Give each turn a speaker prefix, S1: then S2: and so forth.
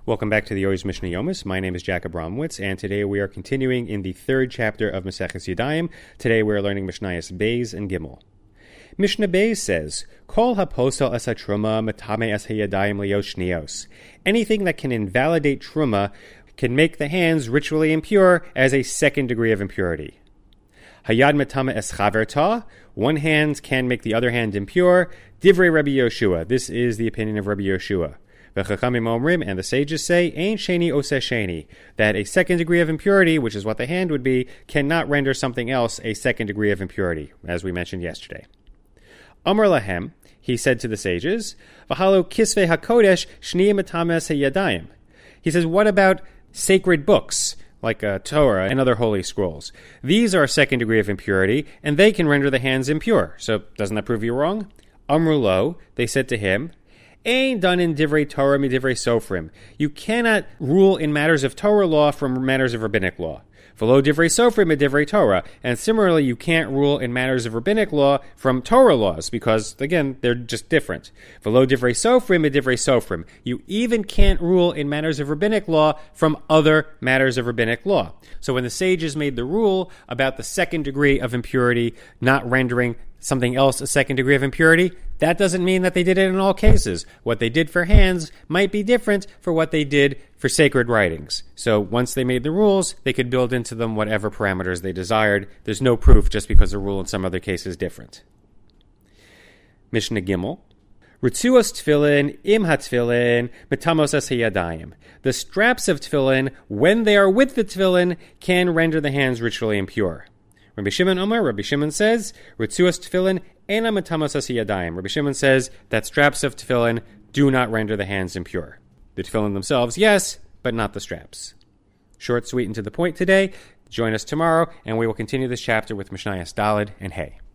S1: Welcome back to the Oz Mishnah Yomis. My name is Jack Abramowitz, and today we are continuing in the third chapter of Maseches Yadayim. Today we are learning Mishnayos Beis and Gimel. Mishnah Beis says, Kol haposel es hatruma matame es hayadayim liyos shnios. Anything that can invalidate truma can make the hands ritually impure as a second degree of impurity. Hayad matame es chaverta. One hand can make the other hand impure. Divrei Rabbi Yoshua. This is the opinion of Rabbi Yoshua. V'chachamim omrim, and the sages say, Ein sheni oseh sheni, that a second degree of impurity, which is what the hand would be, cannot render something else a second degree of impurity, as we mentioned yesterday. Amar lahem, he said to the sages, V'halo kisvei hakodesh shni matames hayadayim. He says, what about sacred books, like Torah and other holy scrolls? These are a second degree of impurity, and they can render the hands impure. So doesn't that prove you wrong? Amru lo, they said to him, Ain done in divrei Torah mi divrei sofrim. You cannot rule in matters of Torah law from matters of rabbinic law. V'lo divrei sofrim mi divrei Torah. And similarly, you can't rule in matters of rabbinic law from Torah laws because, again, they're just different. V'lo divrei sofrim mi divrei sofrim. You even can't rule in matters of rabbinic law from other matters of rabbinic law. So when the sages made the rule about the second degree of impurity not rendering something else a second degree of impurity, that doesn't mean that they did it in all cases. What they did for hands might be different for what they did for sacred writings. So once they made the rules, they could build into them whatever parameters they desired. There's no proof just because the rule in some other case is different. Mishnah Gimel. Ritzuos tefillin im hatefillin metamos es hayadayim. The straps of tefillin, when they are with the tefillin, can render the hands ritually impure. Rabbi Shimon Omer, Rabbi Shimon says, Ritzuos tefillin ena metamos es hayadayim. Rabbi Shimon says that straps of tefillin do not render the hands impure. The tefillin themselves, yes, but not the straps. Short, sweet, and to the point today. Join us tomorrow, and we will continue this chapter with Mishnayos Daled and Hey.